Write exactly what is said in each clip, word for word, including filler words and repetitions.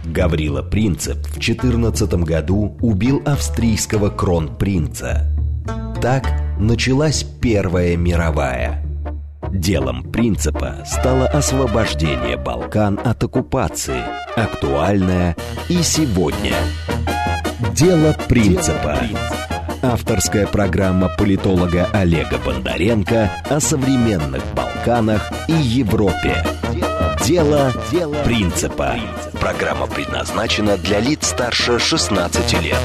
Гаврила Принцип в четырнадцатом году убил австрийского кронпринца. Так началась Первая мировая. Делом Принципа стало освобождение Балкан от оккупации, актуальное и сегодня. Дело Принципа. Авторская программа политолога Олега Бондаренко о современных Балканах и Европе. Дело Принципа. Программа предназначена для лиц старше шестнадцати лет.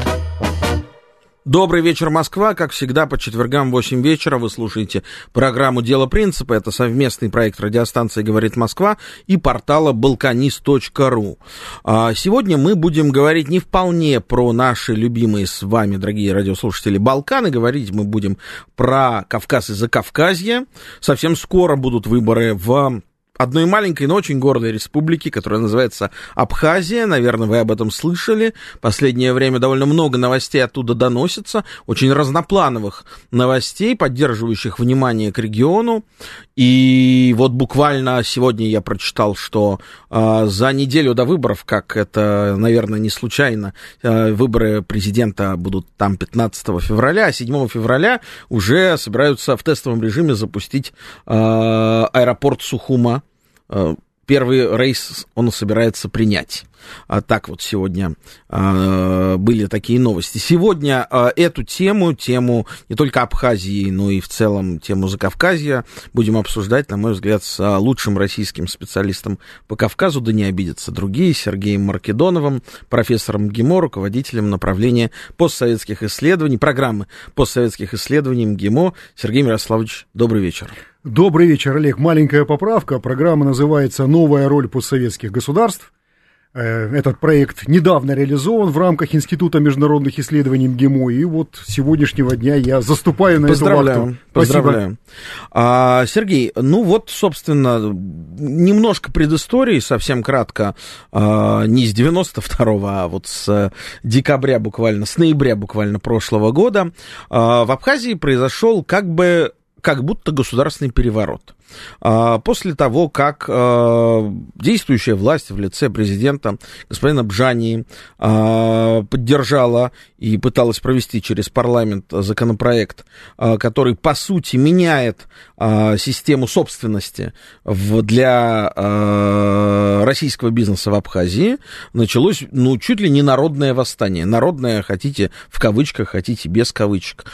Добрый вечер, Москва. Как всегда, по четвергам в восемь вечера вы слушаете программу «Дело Принципа». Это совместный проект радиостанции «Говорит Москва» и портала балканист точка ру. Сегодня мы будем говорить не вполне про наши любимые с вами, дорогие радиослушатели, Балканы. Говорить мы будем про Кавказ и Закавказье. Совсем скоро будут выборы в одной маленькой, но очень гордой республике, которая называется Абхазия. Наверное, вы об этом слышали. Последнее время довольно много новостей оттуда доносится, очень разноплановых новостей, поддерживающих внимание к региону. И вот буквально сегодня я прочитал, что э, за неделю до выборов, как это, наверное, не случайно, э, выборы президента будут там пятнадцатого февраля, а седьмого февраля уже собираются в тестовом режиме запустить э, аэропорт Сухума. Первый рейс он собирается принять. А так вот сегодня а, были такие новости. Сегодня а, эту тему, тему не только Абхазии, но и в целом тему Закавказья будем обсуждать, на мой взгляд, с а, лучшим российским специалистом по Кавказу, да не обидятся другие, Сергеем Маркедоновым, профессором МГИМО, руководителем направления постсоветских исследований, программы постсоветских исследований МГИМО. Сергей Мирославович, добрый вечер. Добрый вечер, Олег. Маленькая поправка. Программа называется «Новая роль постсоветских государств». Этот проект недавно реализован в рамках Института международных исследований МГИМО, и вот с сегодняшнего дня я заступаю на эту вахту. Поздравляю. А, Сергей, ну вот, собственно, немножко предыстории, совсем кратко, а, не с девяносто второго, а вот с декабря буквально, с ноября буквально прошлого года а, в Абхазии произошел как бы, как будто государственный переворот. После того, как действующая власть в лице президента господина Бжании поддержала и пыталась провести через парламент законопроект, который, по сути, меняет систему собственности для российского бизнеса в Абхазии, началось, ну, чуть ли не народное восстание. Народное, хотите в кавычках, хотите без кавычек.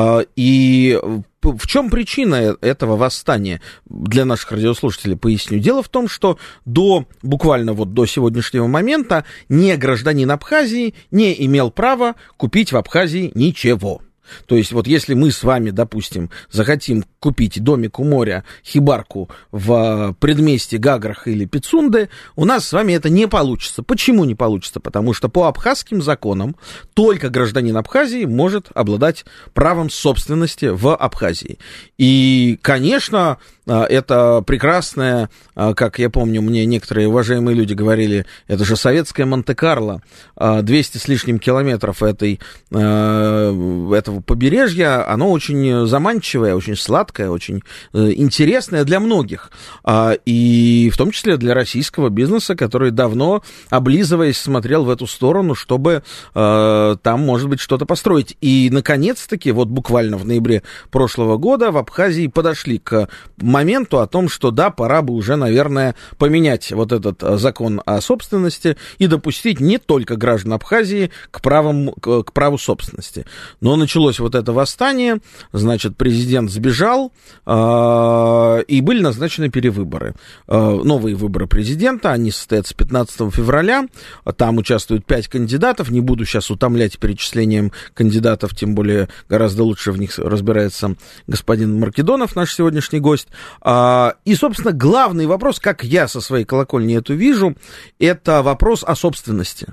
И в чем причина этого восстания? Для наших радиослушателей поясню. Дело в том, что до, буквально вот до сегодняшнего момента ни гражданин Абхазии не имел права купить в Абхазии ничего. То есть вот если мы с вами, допустим, захотим купить домик у моря, хибарку в предместье Гаграх или Пицунды, у нас с вами это не получится. Почему не получится? Потому что по абхазским законам только гражданин Абхазии может обладать правом собственности в Абхазии. И, конечно, это прекрасное, как я помню, мне некоторые уважаемые люди говорили, это же советская Монте-Карло, двести с лишним километров этой, этого побережья, оно очень заманчивое, очень сладкое, очень интересное для многих, и в том числе для российского бизнеса, который давно, облизываясь, смотрел в эту сторону, чтобы там, может быть, что-то построить. И, наконец-таки, вот буквально в ноябре прошлого года в Абхазии подошли к моменту о том, что да, пора бы уже, наверное, поменять вот этот закон о собственности и допустить не только граждан Абхазии к, правам, к, к праву собственности. Но началось вот это восстание, значит, президент сбежал, э, и были назначены перевыборы. Э, новые выборы президента, они состоятся пятнадцатого февраля, там участвуют пять кандидатов, не буду сейчас утомлять перечислением кандидатов, тем более гораздо лучше в них разбирается господин Маркедонов, наш сегодняшний гость. И, собственно, главный вопрос, как я со своей колокольни это вижу, это вопрос о собственности.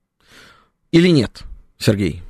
Или нет, Сергей?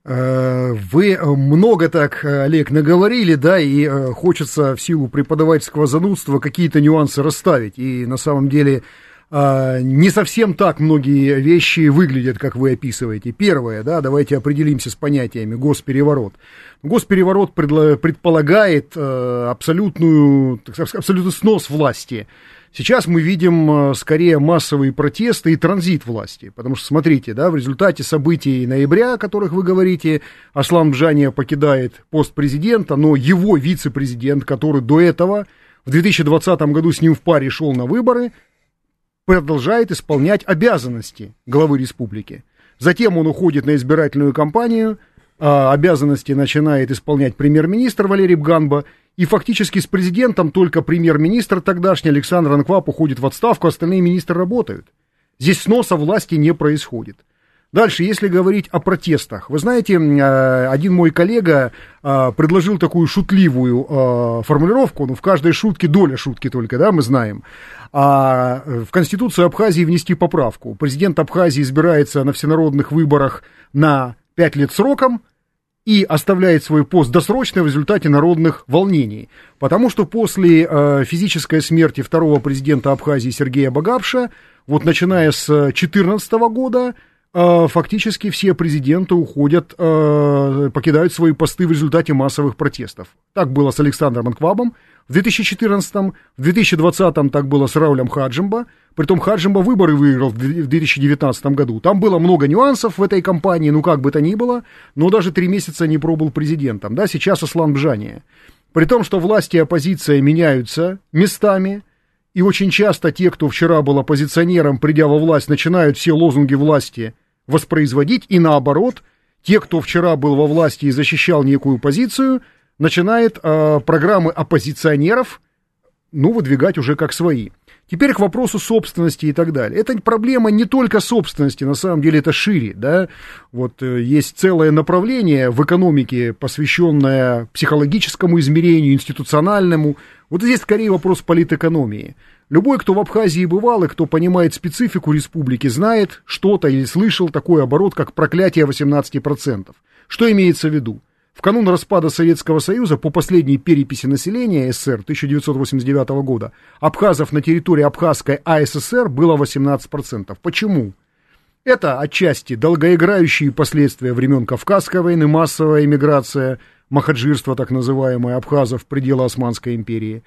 Вы много так, Олег, наговорили, да, и хочется в силу преподавательского занудства какие-то нюансы расставить. И на самом деле не совсем так многие вещи выглядят, как вы описываете. Первое, да, давайте определимся с понятиями госпереворот. Госпереворот предполагает абсолютную, абсолютный снос власти. Сейчас мы видим скорее массовые протесты и транзит власти, потому что, смотрите, да, в результате событий ноября, о которых вы говорите, Аслан Бжания покидает пост президента, но его вице-президент, который до этого в две тысячи двадцатом году с ним в паре шел на выборы, продолжает исполнять обязанности главы республики. Затем он уходит на избирательную кампанию, обязанности начинает исполнять премьер-министр Валерий Бганба, и фактически с президентом только премьер-министр тогдашний Александр Анквап уходит в отставку, остальные министры работают. Здесь сноса власти не происходит. Дальше, если говорить о протестах, вы знаете, один мой коллега предложил такую шутливую формулировку, ну, в каждой шутке доля шутки только, да, мы знаем, а в Конституцию Абхазии внести поправку. Президент Абхазии избирается на всенародных выборах на пять лет сроком и оставляет свой пост досрочно в результате народных волнений. Потому что после э, физической смерти второго президента Абхазии Сергея Багапша, вот начиная с две тысячи четырнадцатого года, э, фактически все президенты уходят, э, покидают свои посты в результате массовых протестов. Так было с Александром Анквабом в две тысячи четырнадцатом, в две тысячи двадцатом так было с Раулем Хаджимба. Притом Хаджимба выборы выиграл в две тысячи девятнадцатом году. Там было много нюансов в этой кампании, ну как бы то ни было, но даже три месяца не пробыл президентом. Да, сейчас Аслан Бжания. При том, что власти и оппозиция меняются местами, и очень часто те, кто вчера был оппозиционером, придя во власть, начинают все лозунги власти воспроизводить, и наоборот, те, кто вчера был во власти и защищал некую позицию, начинают э, программы оппозиционеров, ну, выдвигать уже как свои. Теперь к вопросу собственности и так далее. Это проблема не только собственности, на самом деле это шире, да. Вот э, есть целое направление в экономике, посвященное психологическому измерению, институциональному. Вот здесь скорее вопрос политэкономии. Любой, кто в Абхазии бывал и кто понимает специфику республики, знает что-то или слышал такой оборот, как проклятие восемнадцать процентов. Что имеется в виду? В канун распада Советского Союза по последней переписи населения СССР тысяча девятьсот восемьдесят девятого года абхазов на территории Абхазской АССР было восемнадцать процентов. Почему? Это отчасти долгоиграющие последствия времен Кавказской войны, массовая эмиграция, махаджирство так называемое абхазов в пределы Османской империи.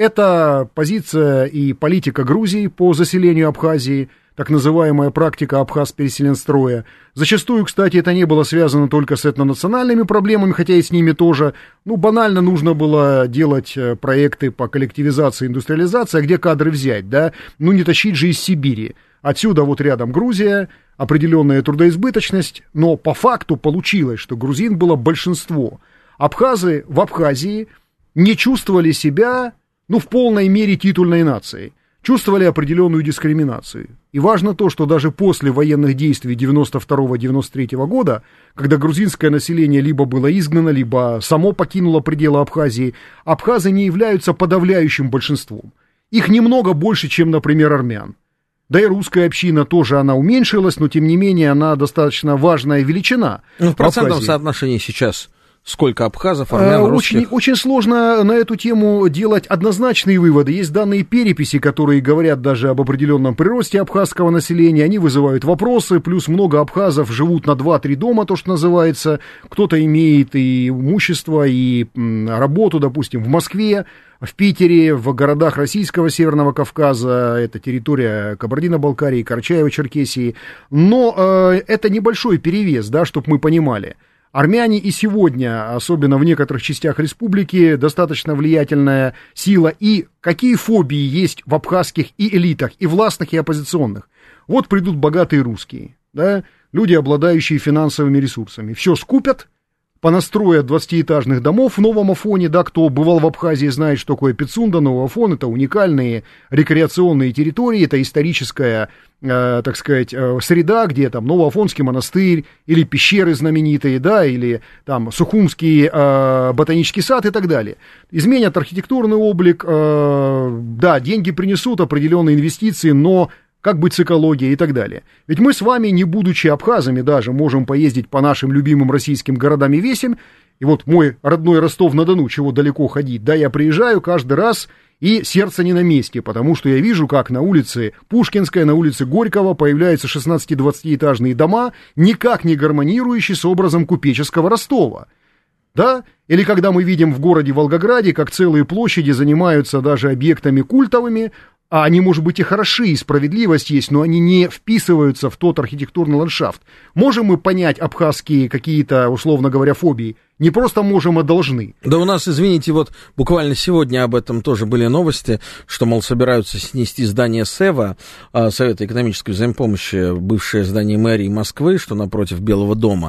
Это позиция и политика Грузии по заселению Абхазии, так называемая практика Абхаз-переселенстроя. Зачастую, кстати, это не было связано только с этнонациональными проблемами, хотя и с ними тоже. Ну, банально нужно было делать проекты по коллективизации, индустриализации, а где кадры взять, да? Ну, не тащить же из Сибири. Отсюда вот рядом Грузия, определенная трудоизбыточность, но по факту получилось, что грузин было большинство. Абхазы в Абхазии не чувствовали себя, ну, в полной мере титульной нацией. Чувствовали определенную дискриминацию. И важно то, что даже после военных действий девяносто второго — девяносто третьего года, когда грузинское население либо было изгнано, либо само покинуло пределы Абхазии, абхазы не являются подавляющим большинством. Их немного больше, чем, например, армян. Да и русская община тоже, она уменьшилась, но тем не менее она достаточно важная величина. Ну, в процентном соотношении сейчас сколько абхазов, армян, русских? Очень, очень сложно на эту тему делать однозначные выводы. Есть данные переписи, которые говорят даже об определенном приросте абхазского населения. Они вызывают вопросы, плюс много абхазов живут на два-три дома, то, что называется. Кто-то имеет и имущество, и работу, допустим, в Москве, в Питере, в городах Российского Северного Кавказа, это территория Кабардино-Балкарии, Карачаево-Черкесии. Но э, это небольшой перевес, да, чтобы мы понимали. Армяне и сегодня, особенно в некоторых частях республики, достаточно влиятельная сила. И какие фобии есть в абхазских и элитах, и властных, и оппозиционных? Вот придут богатые русские, да, люди, обладающие финансовыми ресурсами. Все скупят, понастроят двадцатиэтажных домов в Новом Афоне, да, кто бывал в Абхазии, знает, что такое Пицунда, Новый Афон, это уникальные рекреационные территории, это историческая, э, так сказать, э, среда, где там Новоафонский монастырь, или пещеры знаменитые, да, или там Сухумский э, ботанический сад и так далее. Изменят архитектурный облик, э, да, деньги принесут, определенные инвестиции, но как быть с экологией и так далее. Ведь мы с вами, не будучи абхазами даже, можем поездить по нашим любимым российским городам и весям. И вот мой родной Ростов-на-Дону, чего далеко ходить, да, я приезжаю каждый раз, и сердце не на месте, потому что я вижу, как на улице Пушкинской, на улице Горького появляются шестнадцати-двадцатиэтажные дома, никак не гармонирующие с образом купеческого Ростова. Да? Или когда мы видим в городе Волгограде, как целые площади занимаются даже объектами культовыми, а они, может быть, и хороши, и справедливость есть, но они не вписываются в тот архитектурный ландшафт. Можем мы понять абхазские какие-то, условно говоря, фобии? Не просто можем, а должны. Да у нас, извините, вот буквально сегодня об этом тоже были новости, что, мол, собираются снести здание СЭВа, Совета экономической взаимопомощи, бывшее здание мэрии Москвы, что напротив Белого дома,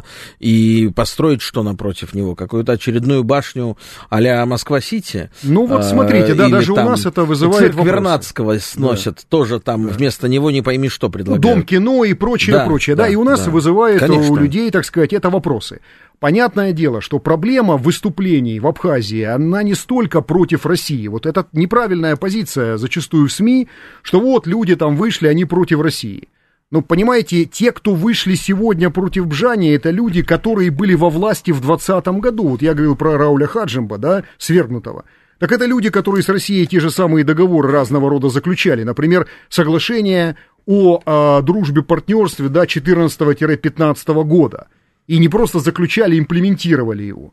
и построить что напротив него? Какую-то очередную башню а-ля Москва-Сити? Ну вот смотрите, да, даже у нас это вызывает вопросы. Вернадского сносят, да. тоже там да. вместо него не пойми что предлагают. Дом кино и прочее, да, прочее, да, да, и у нас да. вызывает Конечно. у людей, так сказать, это вопросы. Понятное дело, что проблема выступлений в Абхазии, она не столько против России. Вот это неправильная позиция зачастую в СМИ, что вот люди там вышли, они против России. Но понимаете, те, кто вышли сегодня против Бжани, это люди, которые были во власти в двадцатом году. Вот я говорил про Рауля Хаджимба, да, свергнутого. Так это люди, которые с Россией те же самые договоры разного рода заключали. Например, соглашение о, о дружбе, партнерстве, да, четырнадцатого-пятнадцатого года. И не просто заключали, имплементировали его.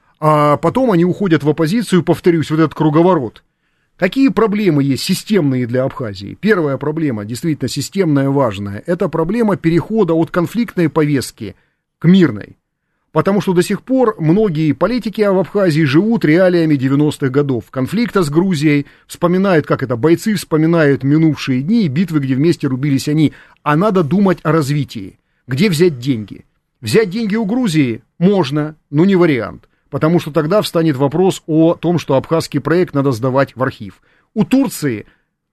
А потом они уходят в оппозицию, повторюсь, вот этот круговорот. Какие проблемы есть системные для Абхазии? Первая проблема, действительно системная, важная, это проблема перехода от конфликтной повестки к мирной. Потому что до сих пор многие политики в Абхазии живут реалиями девяностых годов. Конфликта с Грузией, вспоминают, как это, бойцы вспоминают минувшие дни и битвы, где вместе рубились они. А надо думать о развитии. Где взять деньги? Взять деньги у Грузии можно, но не вариант, потому что тогда встанет вопрос о том, что абхазский проект надо сдавать в архив. У Турции,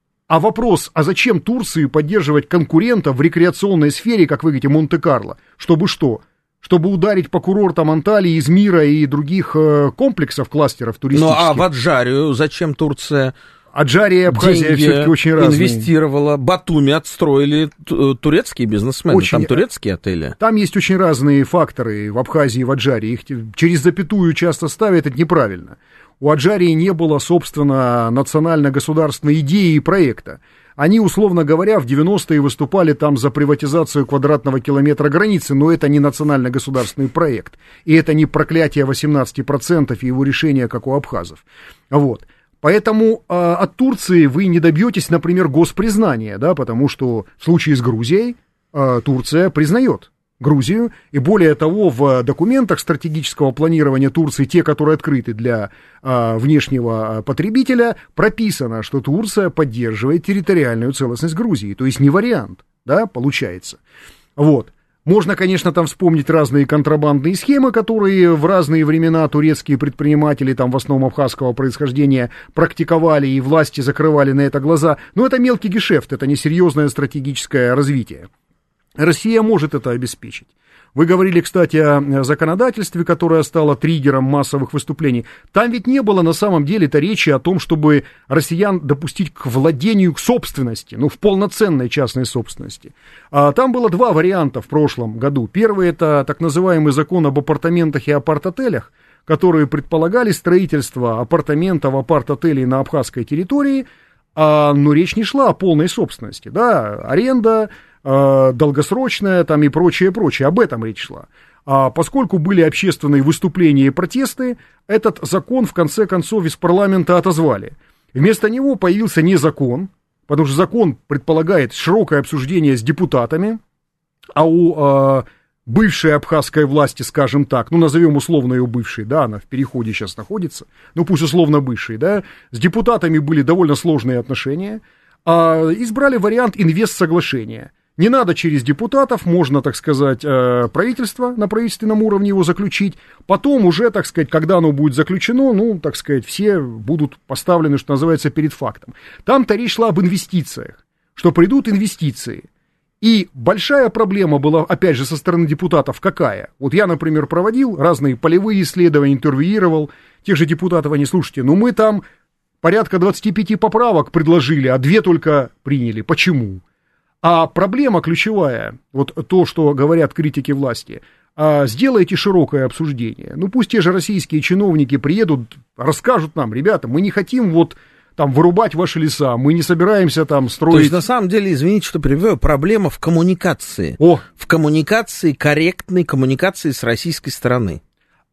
а вопрос, а зачем Турции поддерживать конкурента в рекреационной сфере, как вы говорите, Монте-Карло? Чтобы что? Чтобы ударить по курортам Анталии, Измира и других э, комплексов, кластеров туристических? Ну а в Аджарию зачем Турция... Аджария и Абхазия все-таки очень разные. Инвестировала. Батуми отстроили турецкие бизнесмены. Очень... Там турецкие отели. Там есть очень разные факторы в Абхазии и в Аджарии. Их через запятую часто ставят, это неправильно. У Аджарии не было, собственно, национально-государственной идеи и проекта. Они, условно говоря, в девяностые выступали там за приватизацию квадратного километра границы, но это не национально-государственный проект. И это не проклятие восемнадцати процентов и его решение, как у абхазов. Вот. Поэтому э, от Турции вы не добьетесь, например, госпризнания, да, потому что в случае с Грузией э, Турция признает Грузию, и более того, в документах стратегического планирования Турции, те, которые открыты для э, внешнего потребителя, прописано, что Турция поддерживает территориальную целостность Грузии, то есть не вариант, да, получается. Вот. Можно, конечно, там вспомнить разные контрабандные схемы, которые в разные времена турецкие предприниматели, там в основном абхазского происхождения, практиковали, и власти закрывали на это глаза. Но это мелкий гешефт, это несерьезное стратегическое развитие. Россия может это обеспечить. Вы говорили, кстати, о законодательстве, которое стало триггером массовых выступлений. Там ведь не было на самом деле-то речи о том, чтобы россиян допустить к владению, к собственности, ну, в полноценной частной собственности. А там было два варианта в прошлом году. Первый — это так называемый закон об апартаментах и апарт-отелях, которые предполагали строительство апартаментов, апарт-отелей на абхазской территории, а, но речь не шла о полной собственности, да, аренда, долгосрочная там и прочее, прочее, об этом речь шла. А поскольку были общественные выступления и протесты, этот закон в конце концов из парламента отозвали. Вместо него появился не закон, потому что закон предполагает широкое обсуждение с депутатами, а у а, бывшей абхазской власти, скажем так, ну назовем условно ее бывшей, да, она в переходе сейчас находится, ну пусть условно бывшей, да, с депутатами были довольно сложные отношения, а избрали вариант инвестсоглашения. Не надо через депутатов, можно, так сказать, правительство, на правительственном уровне его заключить. Потом уже, так сказать, когда оно будет заключено, ну, так сказать, все будут поставлены, что называется, перед фактом. Там-то речь шла об инвестициях, что придут инвестиции. И большая проблема была, опять же, со стороны депутатов какая? Вот я, например, проводил разные полевые исследования, интервьюировал тех же депутатов, они, слушайте, ну мы там порядка двадцать пять поправок предложили, а две только приняли. Почему? А проблема ключевая, вот то, что говорят критики власти, а, сделайте широкое обсуждение. Ну, пусть те же российские чиновники приедут, расскажут нам, ребята, мы не хотим вот там вырубать ваши леса, мы не собираемся там строить... То есть, на самом деле, извините, что перебиваю, проблема в коммуникации. О. В коммуникации, корректной коммуникации с российской стороны.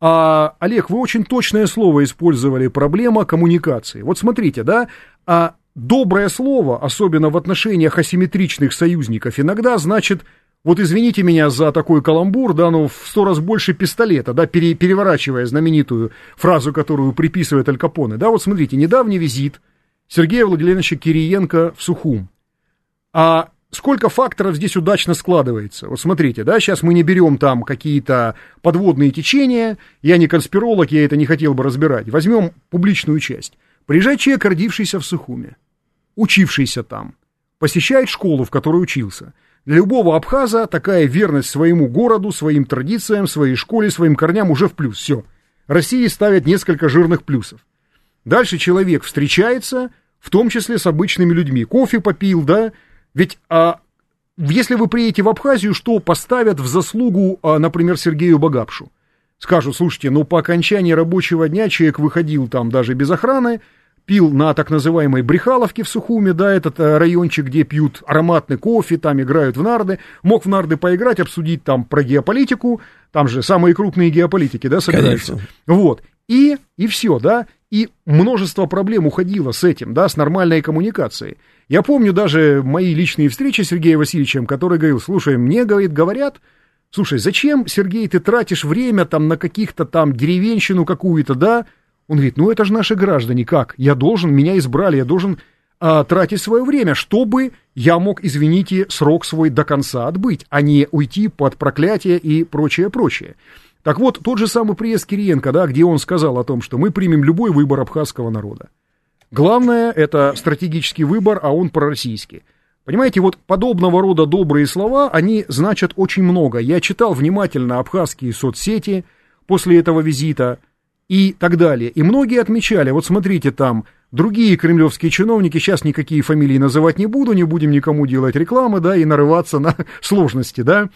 А, Олег, вы очень точное слово использовали, проблема коммуникации. Вот смотрите, да, а... доброе слово, особенно в отношениях асимметричных союзников, иногда значит, вот извините меня за такой каламбур, да, но в сто раз больше пистолета, да, пере, переворачивая знаменитую фразу, которую приписывает Аль Капоне. Да, вот смотрите, недавний визит Сергея Владимировича Кириенко в Сухум. А сколько факторов здесь удачно складывается? Вот смотрите, да, сейчас мы не берем там какие-то подводные течения, я не конспиролог, я это не хотел бы разбирать. Возьмем публичную часть. Приезжает человек, родившийся в Сухуме, учившийся там, посещает школу, в которой учился. Для любого абхаза такая верность своему городу, своим традициям, своей школе, своим корням уже в плюс. Все. России ставят несколько жирных плюсов. Дальше человек встречается, в том числе с обычными людьми. Кофе попил, да? Ведь а, если вы приедете в Абхазию, что поставят в заслугу, а, например, Сергею Багапшу? Скажут, слушайте, ну по окончании рабочего дня человек выходил там даже без охраны, пил на так называемой Брехаловке в Сухуме, да, этот райончик, где пьют ароматный кофе, там играют в нарды, мог в нарды поиграть, обсудить там про геополитику, там же самые крупные геополитики, да, собираются. Конечно. Вот, и, и все, да, и множество проблем уходило с этим, да, с нормальной коммуникацией. Я помню даже мои личные встречи с Сергеем Васильевичем, который говорил, слушай, мне, говорит, говорят, слушай, зачем, Сергей, ты тратишь время там на каких-то там деревенщину какую-то, да? Он говорит, ну это же наши граждане, как? Я должен, меня избрали, я должен а, тратить свое время, чтобы я мог, извините, срок свой до конца отбыть, а не уйти под проклятие и прочее, прочее. Так вот, тот же самый приезд Кириенко, да, где он сказал о том, что мы примем любой выбор абхазского народа. Главное, это стратегический выбор, а он пророссийский. Понимаете, вот подобного рода добрые слова, они значат очень много. Я читал внимательно абхазские соцсети после этого визита и так далее. И многие отмечали, вот смотрите, там другие кремлевские чиновники, сейчас никакие фамилии называть не буду, не будем никому делать рекламы, да, и нарываться на сложности, да.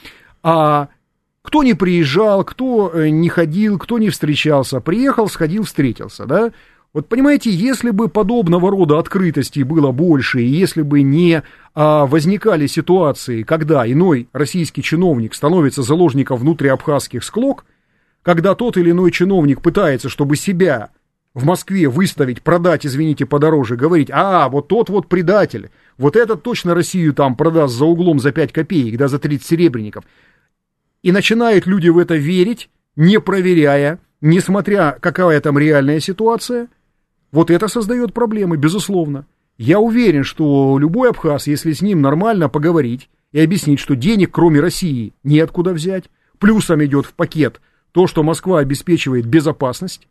А кто не приезжал, кто не ходил, кто не встречался, приехал, сходил, встретился, да. Вот понимаете, если бы подобного рода открытостей было больше, и если бы не а, возникали ситуации, когда иной российский чиновник становится заложником внутриабхазских склок, когда тот или иной чиновник пытается, чтобы себя в Москве выставить, продать, извините, подороже, говорить, а, вот тот вот предатель, вот этот точно Россию там продаст за углом за пять копеек, да, за тридцать серебряников. И начинают люди в это верить, не проверяя, несмотря какая там реальная ситуация. Вот это создает проблемы, безусловно. Я уверен, что любой абхаз, если с ним нормально поговорить и объяснить, что денег, кроме России, неоткуда взять, плюсом идет в пакет то, что Москва обеспечивает безопасность,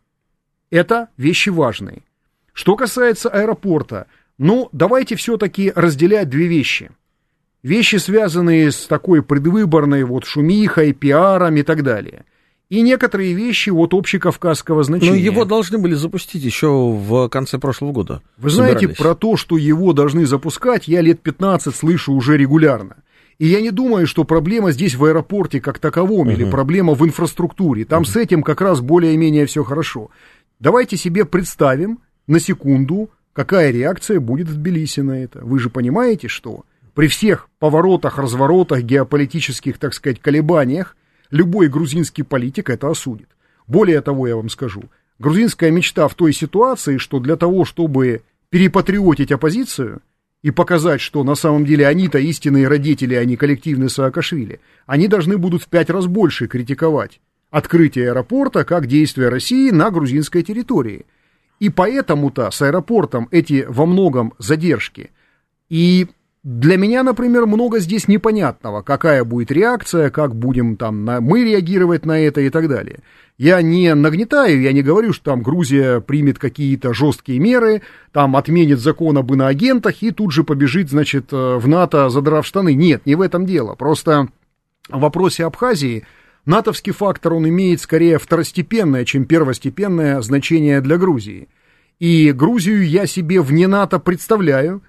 это вещи важные. Что касается аэропорта, ну, давайте все-таки разделять две вещи. Вещи, связанные с такой предвыборной вот шумихой, пиаром и так далее. И некоторые вещи вот общекавказского значения. Но его должны были запустить еще в конце прошлого года. Вы знаете, про то, что его должны запускать, я лет пятнадцать слышу уже регулярно. И я не думаю, что проблема здесь в аэропорте как таковом, uh-huh. или проблема в инфраструктуре. Там uh-huh. с этим как раз более-менее все хорошо. Давайте себе представим на секунду, какая реакция будет в Тбилиси на это. Вы же понимаете, что при всех поворотах, разворотах, геополитических, так сказать, колебаниях, любой грузинский политик это осудит. Более того, я вам скажу, грузинская мечта в той ситуации, что для того, чтобы перепатриотить оппозицию и показать, что на самом деле они-то истинные родители, а не коллективные Саакашвили, они должны будут в пять раз больше критиковать открытие аэропорта как действие России на грузинской территории. И поэтому-то с аэропортом эти во многом задержки. И для меня, например, много здесь непонятного, какая будет реакция, как будем там на, мы реагировать на это и так далее. Я не нагнетаю, я не говорю, что там Грузия примет какие-то жесткие меры, там отменит закон об иноагентах и тут же побежит, значит, в НАТО, задрав штаны. Нет, не в этом дело. Просто в вопросе Абхазии натовский фактор, он имеет скорее второстепенное, чем первостепенное значение для Грузии. И Грузию я себе вне НАТО представляю,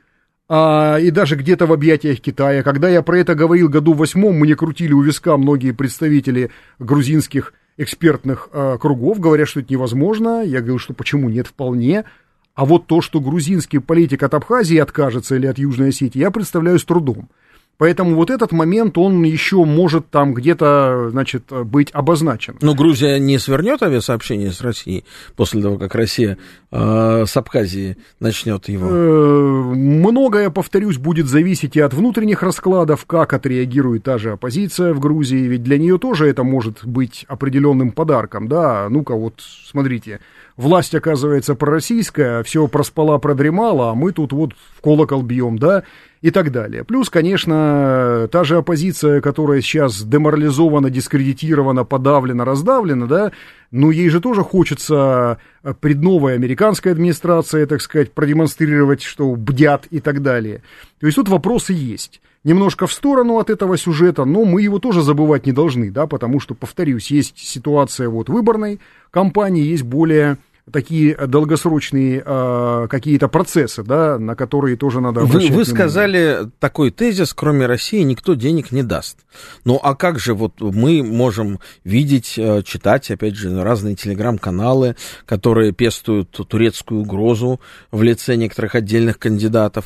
А, и даже где-то в объятиях Китая. Когда я про это говорил году в восьмом, мне крутили у виска многие представители грузинских экспертных а, кругов, говорят, что это невозможно. Я говорил, что почему нет, вполне. А вот то, что грузинский политик от Абхазии откажется или от Южной Осетии, я представляю с трудом. Поэтому вот этот момент, он еще может там где-то, значит, быть обозначен. Но Грузия не свернет авиасообщение с Россией после того, как Россия э, с Абхазии начнет его? Многое, повторюсь, будет зависеть и от внутренних раскладов, как отреагирует та же оппозиция в Грузии, ведь для нее тоже это может быть определенным подарком, да, ну-ка вот, смотрите, власть, оказывается, пророссийская, все проспала, продремала, а мы тут вот в колокол бьем, да, и так далее. Плюс, конечно, та же оппозиция, которая сейчас деморализована, дискредитирована, подавлена, раздавлена, да, ну, ей же тоже хочется пред новой американской администрацией, так сказать, продемонстрировать, что бдят и так далее. То есть тут вопросы есть. Немножко в сторону от этого сюжета, но мы его тоже забывать не должны, да, потому что, повторюсь, есть ситуация вот выборной кампании, есть более такие долгосрочные э, какие-то процессы, да, на которые тоже надо обращать внимание. Вы, вы внимание. сказали такой тезис: кроме России никто денег не даст. Ну, а как же вот мы можем видеть, читать, опять же, разные телеграм-каналы, которые пестуют турецкую угрозу в лице некоторых отдельных кандидатов,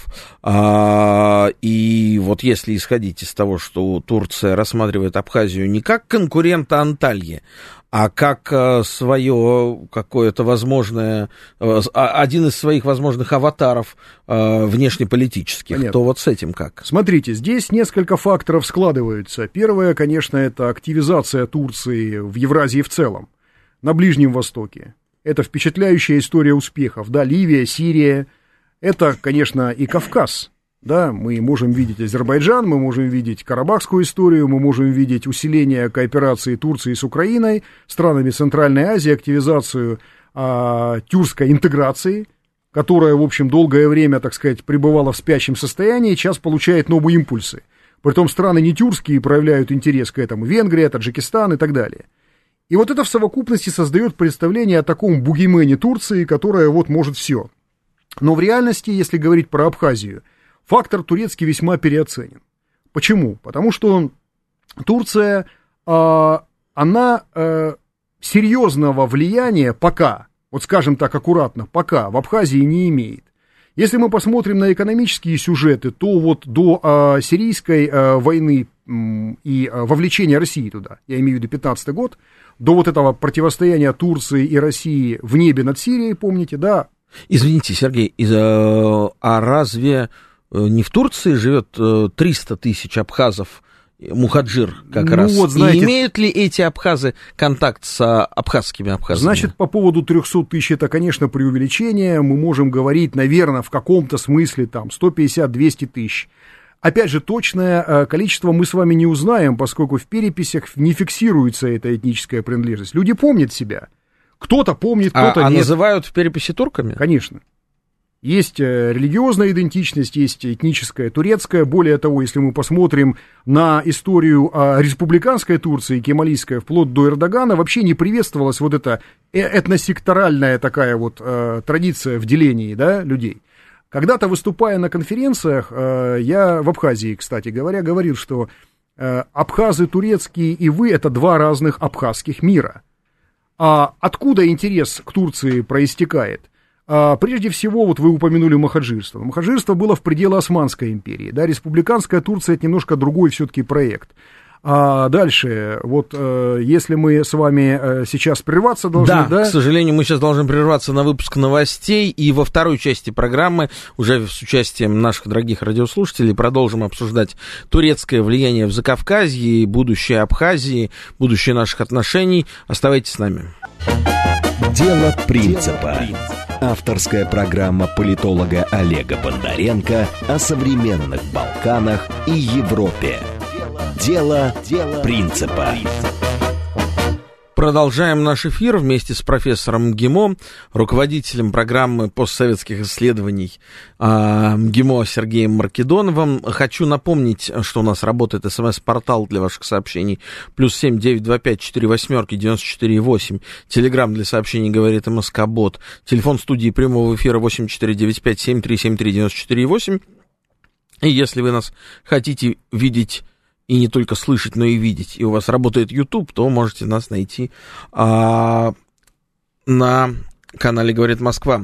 а, и вот если исходить из того, что Турция рассматривает Абхазию не как конкурента Антальи, а как а, свое какое-то возможное, а, один из своих возможных аватаров а, внешнеполитических, Понятно. То вот с этим как? Смотрите, здесь несколько факторов складываются. Первое, конечно, это активизация Турции в Евразии в целом, на Ближнем Востоке. Это впечатляющая история успехов, да, Ливия, Сирия, это, конечно, и Кавказ. Да, мы можем видеть Азербайджан, мы можем видеть карабахскую историю, мы можем видеть усиление кооперации Турции с Украиной, странами Центральной Азии, активизацию а, тюркской интеграции, которая, в общем, долгое время, так сказать, пребывала в спящем состоянии, сейчас получает новые импульсы. Притом страны не тюркские проявляют интерес к этому, Венгрия, Таджикистан и так далее. И вот это в совокупности создает представление о таком бугимене Турции, которая вот может все. Но в реальности, если говорить про Абхазию, фактор турецкий весьма переоценен. Почему? Потому что Турция, э, она э, серьезного влияния пока, вот скажем так аккуратно, пока в Абхазии не имеет. Если мы посмотрим на экономические сюжеты, то вот до э, сирийской э, войны э, и э, вовлечения России туда, я имею в виду пятнадцатый год, до вот этого противостояния Турции и России в небе над Сирией, помните, да? Извините, Сергей, из, а разве не в Турции живет триста тысяч абхазов, мухаджир как ну, раз? Вот, знаете, и имеют ли эти абхазы контакт с абхазскими абхазами? Значит, по поводу трехсот тысяч это, конечно, преувеличение. Мы можем говорить, наверное, в каком-то смысле там сто пятьдесят - двести тысяч. Опять же, точное количество мы с вами не узнаем, поскольку в переписях не фиксируется эта этническая принадлежность. Люди помнят себя. Кто-то помнит, кто-то а, нет. А называют в переписи турками? Конечно. Есть религиозная идентичность, есть этническая турецкая. Более того, если мы посмотрим на историю республиканской Турции, кемалийская, вплоть до Эрдогана, вообще не приветствовалась вот эта этносекторальная такая вот традиция в делении, да, людей. Когда-то, выступая на конференциях, я в Абхазии, кстати говоря, говорил, что абхазы турецкие и вы — это два разных абхазских мира. А откуда интерес к Турции проистекает? А, прежде всего, вот вы упомянули махаджирство. Махаджирство было в пределах Османской империи. Да, республиканская Турция — это немножко другой все-таки проект. А дальше, вот э, если мы с вами э, сейчас прерваться должны, да, да? К сожалению, мы сейчас должны прерваться на выпуск новостей, и во второй части программы, уже с участием наших дорогих радиослушателей, продолжим обсуждать турецкое влияние в Закавказье, будущее Абхазии, будущее наших отношений. Оставайтесь с нами. Дело принципа. Авторская программа политолога Олега Бондаренко о современных Балканах и Европе. Дело, Дело принципа. Продолжаем наш эфир вместе с профессором МГИМО, руководителем программы постсоветских исследований МГИМО Сергеем Маркедоновым. Хочу напомнить, что у нас работает смс-портал для ваших сообщений плюс семь девять два пять четыре восьмерки девяносто четыре восемь. Телеграм для сообщений говорит МСК-бот. Телефон студии прямого эфира восемь четыре девять пять семь три семь три девяносто четыре восемь. И если вы нас хотите видеть и не только слышать, но и видеть, и у вас работает YouTube, то можете нас найти а, на канале «Говорит Москва».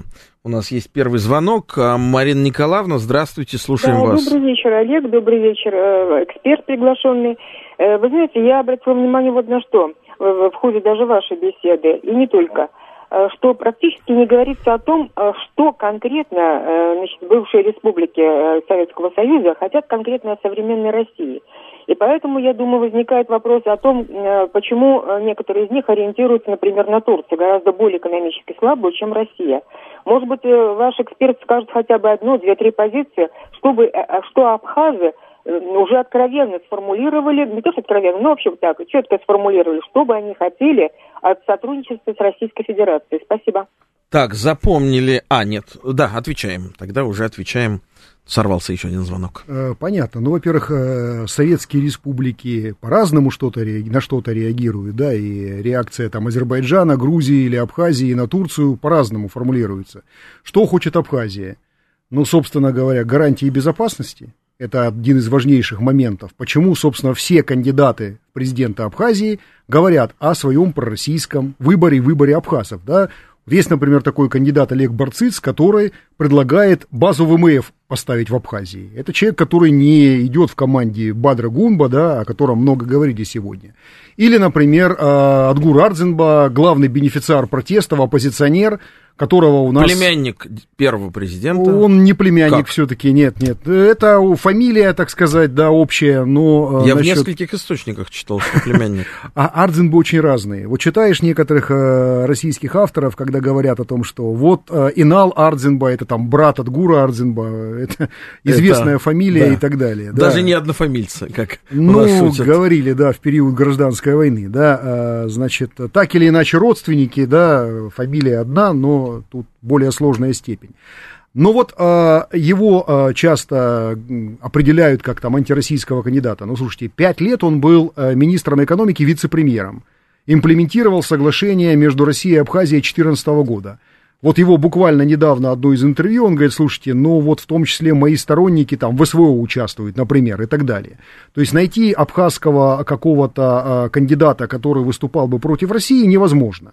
У нас есть первый звонок. Марина Николаевна, здравствуйте, слушаем да, вас. Добрый вечер, Олег, добрый вечер, эксперт приглашенный. Вы знаете, я обратила внимание вот на что в ходе даже вашей беседы, и не только, что практически не говорится о том, что конкретно, значит, бывшие республики Советского Союза хотят конкретно от современной России. И поэтому, я думаю, возникает вопрос о том, почему некоторые из них ориентируются, например, на Турцию, гораздо более экономически слабую, чем Россия. Может быть, ваш эксперт скажет хотя бы одну, две, три позиции, чтобы, что абхазы уже откровенно сформулировали, не то что откровенно, но, в общем, так, четко сформулировали, что бы они хотели от сотрудничества с Российской Федерацией. Спасибо. Так, запомнили... А, нет, да, отвечаем. Тогда уже отвечаем. Сорвался еще один звонок. Понятно. Ну, во-первых, советские республики по-разному что-то, на что-то реагируют, да, и реакция там Азербайджана, Грузии или Абхазии на Турцию по-разному формулируется. Что хочет Абхазия? Ну, собственно говоря, гарантии безопасности. Это один из важнейших моментов. Почему, собственно, все кандидаты в президента Абхазии говорят о своем пророссийском выборе и выборе абхазов, да? Есть, например, такой кандидат Олег Барциц, который предлагает базу ВМФ поставить в Абхазии. Это человек, который не идет в команде Бадра Гунба, да, о котором много говорили сегодня. Или, например, Адгур Ардзинба, главный бенефициар протестов, оппозиционер, которого у нас... Племянник первого президента. Он не племянник все-таки, нет, нет. Это фамилия, так сказать, да, общая, но... Я насчет... в нескольких источниках читал, что племянник. А Ардзинбы очень разные. Вот читаешь некоторых э, российских авторов, когда говорят о том, что вот э, Инал Ардзинба, это там брат Адгура Ардзинба, это известная это, фамилия да. и так далее. Даже да. не однофамильцы, как ну, у нас шутят. Говорили, да, в период гражданской войны, да, э, значит, так или иначе родственники, да, фамилия одна, но тут более сложная степень. Но вот э, его э, часто определяют как там антироссийского кандидата. Ну, слушайте, пять лет он был э, министром экономики, вице-премьером. Имплементировал соглашение между Россией и Абхазией две тысячи четырнадцатого года. Вот его буквально недавно одно из интервью, он говорит, слушайте, ну вот в том числе мои сторонники там в СВО участвуют, например, и так далее. То есть найти абхазского какого-то э, кандидата, который выступал бы против России, невозможно.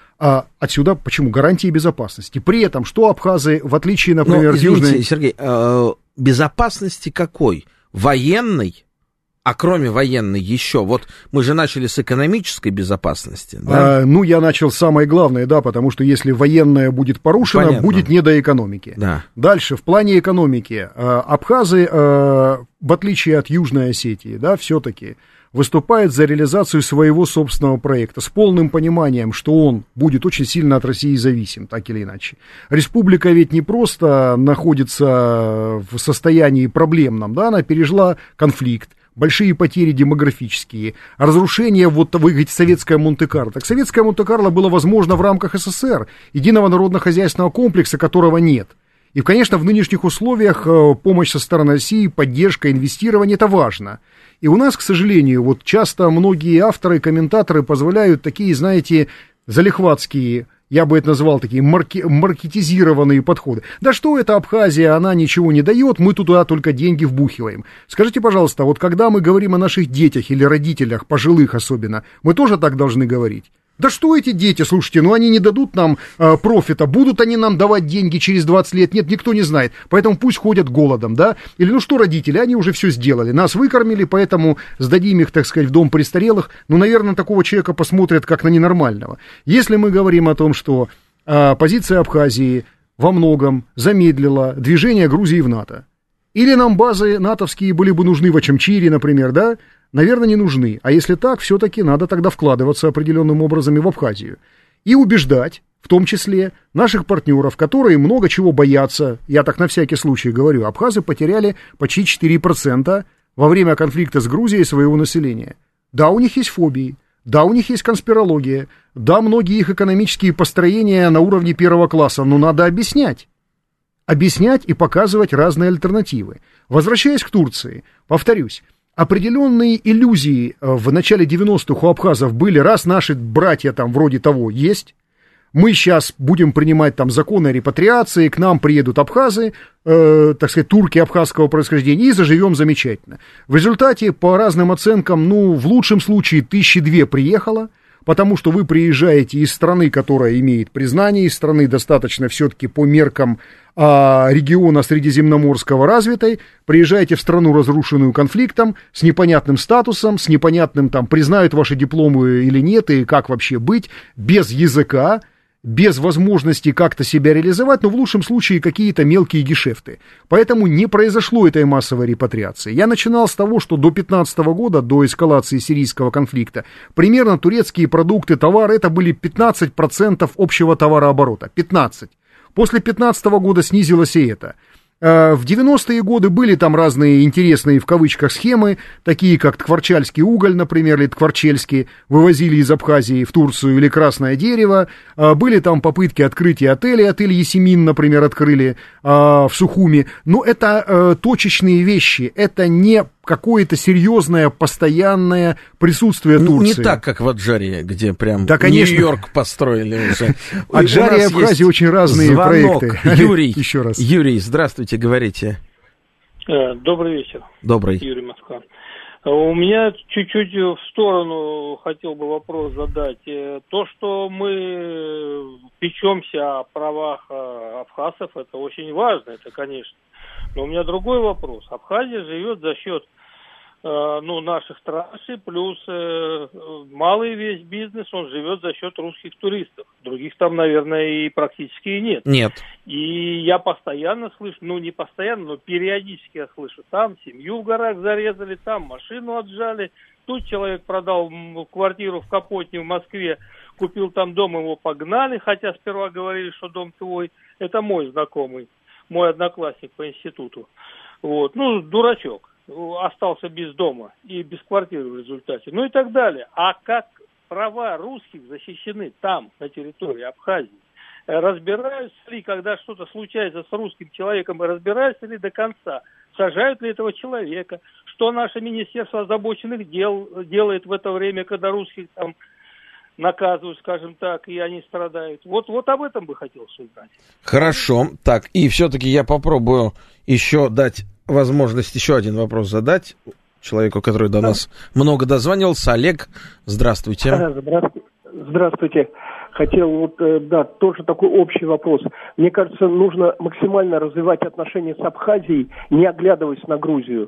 А отсюда почему? Гарантии безопасности. При этом, что абхазы, в отличие, например, от Южной... Южной... Сергей, э, безопасности какой? Военной? А кроме военной еще? Вот мы же начали с экономической безопасности, да? А, ну, я начал с самое главное, да, потому что если военная будет порушена, Понятно. Будет не до экономики. Да. Дальше, в плане экономики, э, абхазы, э, в отличие от Южной Осетии, да, все-таки... выступает за реализацию своего собственного проекта с полным пониманием, что он будет очень сильно от России зависим, так или иначе. Республика ведь не просто находится в состоянии проблемном, да, она пережила конфликт, большие потери демографические, разрушение, вот вы говорите, советское Монте-Карло. Так советское Монте-Карло было возможно в рамках СССР, единого народно-хозяйственного комплекса, которого нет. И, конечно, в нынешних условиях помощь со стороны России, поддержка, инвестирование – это важно. И у нас, к сожалению, вот часто многие авторы, комментаторы позволяют такие, знаете, залихватские, я бы это назвал такие марки, маркетизированные подходы. Да что это Абхазия, она ничего не дает, мы туда только деньги вбухиваем. Скажите, пожалуйста, вот когда мы говорим о наших детях или родителях, пожилых особенно, мы тоже так должны говорить? Да что эти дети, слушайте, ну они не дадут нам э, профита, будут они нам давать деньги через двадцать лет, нет, никто не знает, поэтому пусть ходят голодом, да, или ну что родители, они уже все сделали, нас выкормили, поэтому сдадим их, так сказать, в дом престарелых, ну, наверное, такого человека посмотрят как на ненормального. Если мы говорим о том, что э, позиция Абхазии во многом замедлила движение Грузии в НАТО, или нам базы натовские были бы нужны в Очамчире, например, да, наверное, не нужны. А если так, все-таки надо тогда вкладываться определенным образом и в Абхазию. И убеждать, в том числе, наших партнеров, которые много чего боятся. Я так на всякий случай говорю. Абхазы потеряли почти четыре процента во время конфликта с Грузией своего населения. Да, у них есть фобии. Да, у них есть конспирология. Да, многие их экономические построения на уровне первого класса. Но надо объяснять. Объяснять и показывать разные альтернативы. Возвращаясь к Турции, повторюсь. Определенные иллюзии в начале девяностых у абхазов были, раз наши братья там вроде того есть, мы сейчас будем принимать там законы о репатриации, к нам приедут абхазы, э, так сказать, турки абхазского происхождения, и заживем замечательно. В результате, по разным оценкам, ну, в лучшем случае тысячи две приехало, потому что вы приезжаете из страны, которая имеет признание, из страны достаточно все-таки по меркам а, региона Средиземноморского развитой, приезжаете в страну, разрушенную конфликтом, с непонятным статусом, с непонятным, там, признают ваши дипломы или нет, и как вообще быть, без языка, без возможности как-то себя реализовать, но в лучшем случае какие-то мелкие гешефты. Поэтому не произошло этой массовой репатриации. Я начинал с того, что до две тысячи пятнадцатого года, до эскалации сирийского конфликта, примерно турецкие продукты, товары, это были пятнадцать процентов общего товарооборота. пятнадцать процентов. После две тысячи пятнадцатого года снизилось и это. В девяностые годы были там разные интересные, в кавычках, схемы, такие как Ткварчальский уголь, например, или Ткварчельский, вывозили из Абхазии в Турцию, или Красное дерево. Были там попытки открытия отелей, отель Есемин, например, открыли в Сухуми. Но это точечные вещи, это не какое-то серьезное, постоянное присутствие Турции. Не так, как в Аджарии, где прям да, Нью-Йорк построили уже. Аджария и Абхазия очень разные звонок. проекты. Юрий, еще раз. Юрий, здравствуйте, говорите. Добрый вечер. Добрый. Юрий, Москва. У меня чуть-чуть в сторону хотел бы вопрос задать. То, что мы печемся о правах абхазцев, это очень важно, это конечно. Но у меня другой вопрос. Абхазия живет за счет ну, наших траншей, плюс э, малый весь бизнес, он живет за счет русских туристов. Других там, наверное, и практически и нет. Нет. И я постоянно слышу, ну не постоянно, но периодически я слышу, там семью в горах зарезали, там машину отжали, тут человек продал квартиру в Капотне в Москве, купил там дом, его погнали, хотя сперва говорили, что дом твой. Это мой знакомый, мой одноклассник по институту. Вот, ну, дурачок. Остался без дома и без квартиры в результате, ну и так далее. А как права русских защищены там, на территории Абхазии? Разбираются ли, когда что-то случается с русским человеком, разбираются ли до конца? Сажают ли этого человека? Что наше Министерство озабоченных дел делает в это время, когда русских там наказывают, скажем так, и они страдают? Вот, вот об этом бы хотелось узнать. Хорошо. Так, и все-таки я попробую еще дать возможность еще один вопрос задать человеку, который до да. нас много дозванивался. Олег, здравствуйте. Здравствуйте. Здравствуйте. Хотел вот, да, тоже такой общий вопрос. Мне кажется, нужно максимально развивать отношения с Абхазией, не оглядываясь на Грузию.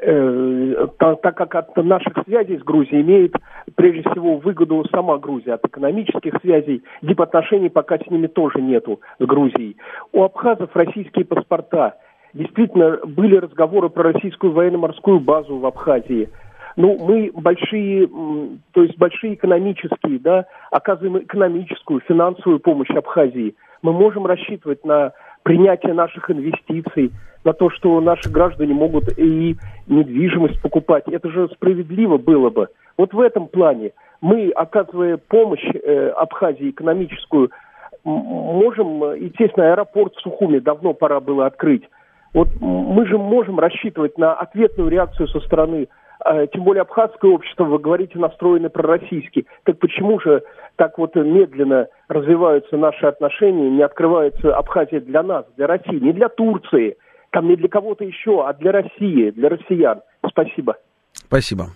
Так, так как от наших связей с Грузией имеет прежде всего выгоду сама Грузия, от экономических связей, дипотношений пока с ними тоже нету, с Грузией. У абхазов российские паспорта. Действительно, были разговоры про российскую военно-морскую базу в Абхазии. Ну, мы большие, то есть большие экономические, да, оказываем экономическую, финансовую помощь Абхазии. Мы можем рассчитывать на принятие наших инвестиций, на то, что наши граждане могут и недвижимость покупать. Это же справедливо было бы. Вот в этом плане мы, оказывая помощь э, Абхазии экономическую, можем, естественно, аэропорт в Сухуми давно пора было открыть. Вот мы же можем рассчитывать на ответную реакцию со стороны, э, тем более абхазское общество, вы говорите, настроено пророссийски. Так почему же так вот медленно развиваются наши отношения, не открывается Абхазия для нас, для России, не для Турции, там не для кого-то еще, а для России, для россиян? Спасибо. Спасибо.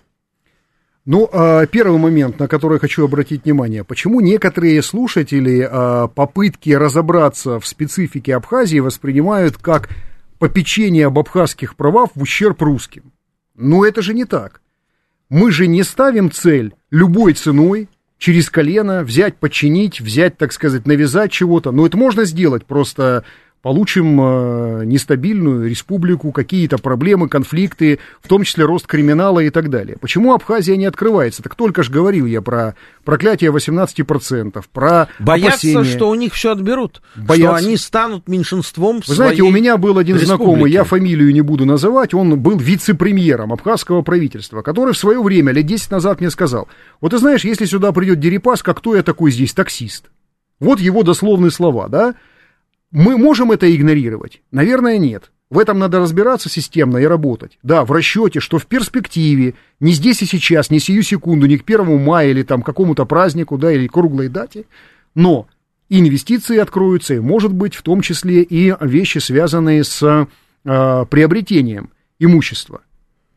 Ну, первый момент, на который хочу обратить внимание. Почему некоторые слушатели попытки разобраться в специфике Абхазии воспринимают как попечение об абхазских правах в ущерб русским? Ну, это же не так. Мы же не ставим цель любой ценой через колено взять, подчинить, взять, так сказать, навязать чего-то. Но это можно сделать, просто получим э, нестабильную республику, какие-то проблемы, конфликты, в том числе рост криминала и так далее. Почему Абхазия не открывается? Так только же говорил я про проклятие восемнадцать процентов, про боятся, опасения. Что у них все отберут, боятся. Что они станут меньшинством в Вы знаете, у меня был один республике. Знакомый, я фамилию не буду называть, он был вице-премьером абхазского правительства, который в свое время, лет десять назад мне сказал: вот ты знаешь, если сюда придет Дерипаска, кто я такой здесь, таксист? Вот его дословные слова, да? Мы можем это игнорировать? Наверное, нет. В этом надо разбираться системно и работать. Да, в расчете, что в перспективе, не здесь и сейчас, не сию секунду, не к первому мая или там какому-то празднику, да, или круглой дате, но инвестиции откроются, и, может быть, в том числе и вещи, связанные с э, приобретением имущества.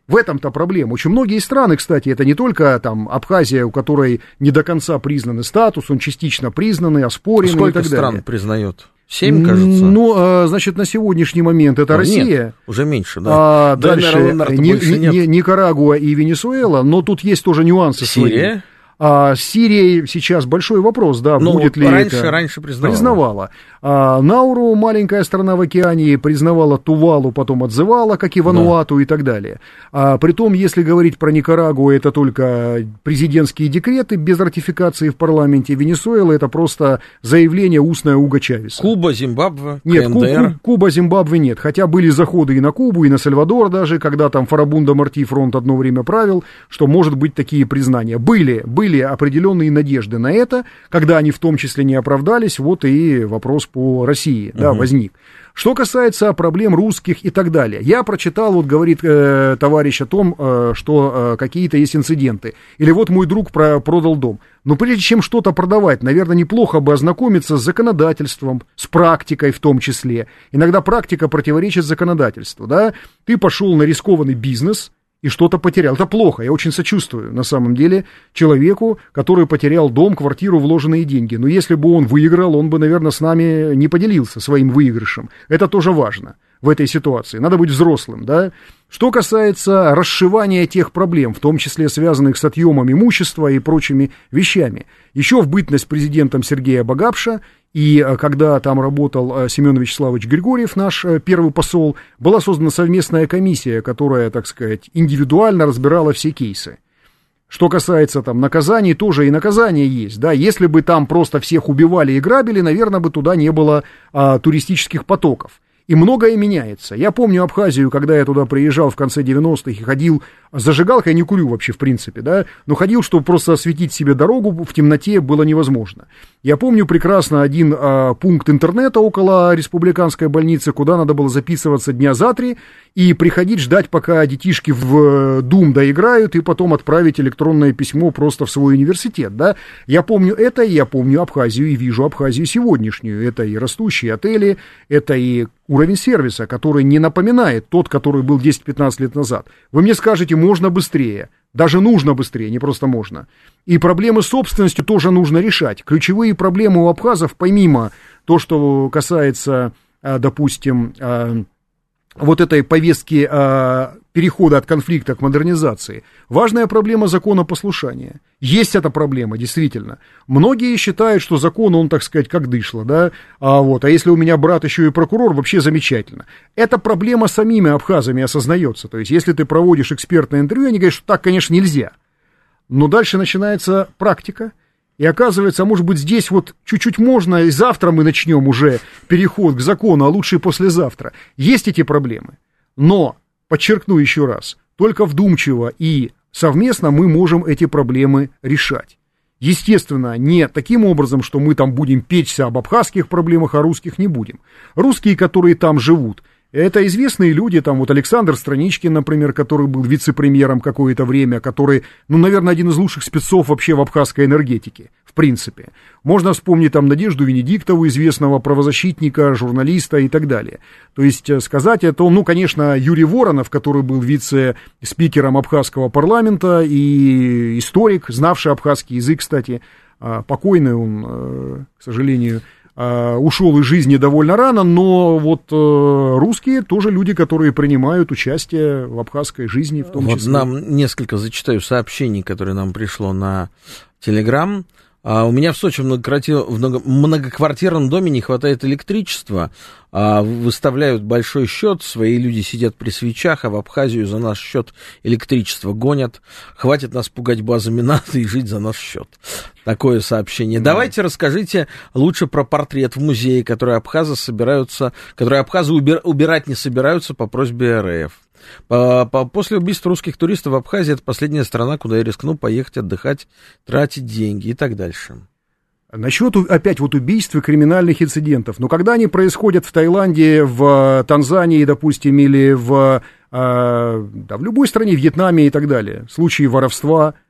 В этом-то проблема. Очень многие страны, кстати, это не только там Абхазия, у которой не до конца признанный статус, он частично признанный, оспоренный и так далее. Сколько стран признает? Семь, кажется? Ну, значит, на сегодняшний момент это ну, Россия. Нет, уже меньше, да. А, дальше ни, ни, Никарагуа и Венесуэла, но тут есть тоже нюансы. Сирия? Свои. А с Сирией сейчас большой вопрос, да, ну, будет ли раньше, это... Раньше признавала. Признавала. А Науру, маленькая страна в океане, признавала Тувалу, потом отзывала, как и Вануату, да, и так далее. А притом, если говорить про Никарагуа, это только президентские декреты без ратификации в парламенте. Венесуэла — это просто заявление устное Уго Чавеса. Куба, Зимбабве, нет, КНДР. Куб, Куба, Зимбабве нет. Хотя были заходы и на Кубу, и на Сальвадор даже, когда там Фарабунда Марти фронт одно время правил, что может быть такие признания. Были, были. Были определенные надежды на это, когда они в том числе не оправдались, вот и вопрос по России, uh-huh. да, возник. Что касается проблем русских и так далее, я прочитал, вот говорит э, товарищ о том, э, что э, какие-то есть инциденты, или вот мой друг про, продал дом. Но прежде чем что-то продавать, наверное, неплохо бы ознакомиться с законодательством, с практикой в том числе. Иногда практика противоречит законодательству, да, ты пошел на рискованный бизнес и что-то потерял. Это плохо, я очень сочувствую, на самом деле, человеку, который потерял дом, квартиру, вложенные деньги. Но если бы он выиграл, он бы, наверное, с нами не поделился своим выигрышем. Это тоже важно в этой ситуации. Надо быть взрослым, да. Что касается расшивания тех проблем, в том числе связанных с отъемом имущества и прочими вещами. Еще в бытность президентом Сергея Багапша, и когда там работал Семен Вячеславович Григорьев, наш первый посол, была создана совместная комиссия, которая, так сказать, индивидуально разбирала все кейсы. Что касается там наказаний, тоже и наказания есть, да, если бы там просто всех убивали и грабили, наверное, бы туда не было а, туристических потоков. И многое меняется. Я помню Абхазию, когда я туда приезжал в конце девяностых и ходил с зажигалкой, я не курю вообще в принципе, да, но ходил, чтобы просто осветить себе дорогу, в темноте было невозможно. Я помню прекрасно один а, пункт интернета около республиканской больницы, куда надо было записываться дня за три и приходить ждать, пока детишки в Doom доиграют, и потом отправить электронное письмо просто в свой университет, да. Я помню это, и я помню Абхазию, и вижу Абхазию сегодняшнюю. Это и растущие отели, это и уровень сервиса, который не напоминает тот, который был десять-пятнадцать лет назад. Вы мне скажете, можно быстрее. Даже нужно быстрее, не просто можно. И проблемы с собственностью тоже нужно решать. Ключевые проблемы у абхазов, помимо того, что касается, допустим, вот этой повестки перехода от конфликта к модернизации, важная проблема законопослушания. Есть эта проблема, действительно. Многие считают, что закон, он, так сказать, как дышло, да, а, вот, а если у меня брат еще и прокурор, вообще замечательно. Эта проблема самими абхазами осознается. То есть, если ты проводишь экспертное интервью, они говорят, что так, конечно, нельзя. Но дальше начинается практика. И оказывается, а может быть, здесь вот чуть-чуть можно, и завтра мы начнем уже переход к закону, а лучше и послезавтра. Есть эти проблемы. Но, подчеркну еще раз, только вдумчиво и совместно мы можем эти проблемы решать. Естественно, не таким образом, что мы там будем печься об абхазских проблемах, а русских не будем. Русские, которые там живут, это известные люди, там вот Александр Страничкин, например, который был вице-премьером какое-то время, который, ну, наверное, один из лучших спецов вообще в абхазской энергетике, в принципе. Можно вспомнить там Надежду Венедиктову, известного правозащитника, журналиста и так далее. То есть сказать это, ну, конечно, Юрий Воронов, который был вице-спикером абхазского парламента и историк, знавший абхазский язык, кстати, покойный он, к сожалению, ушел из жизни довольно рано, но вот э, русские тоже люди, которые принимают участие в абхазской жизни, в том вот числе. Нам несколько зачитаю сообщений, которые нам пришло на Телеграм. А у меня в Сочи в многоквартирном доме не хватает электричества, а выставляют большой счет, свои люди сидят при свечах, а в Абхазию за наш счет электричество гонят. Хватит нас пугать базами НАТО и жить за наш счет. Такое сообщение. Да. Давайте расскажите лучше про портрет в музее, который абхазы собираются, который абхазы убир, убирать не собираются по просьбе эр эф. По, по, после убийства русских туристов в Абхазии это последняя страна, куда я рискну поехать отдыхать, тратить деньги и так дальше. Насчет опять вот убийств и криминальных инцидентов. Но когда они происходят в Таиланде, в Танзании, допустим, или в, э, да, в любой стране, Вьетнаме и так далее, случаи воровства,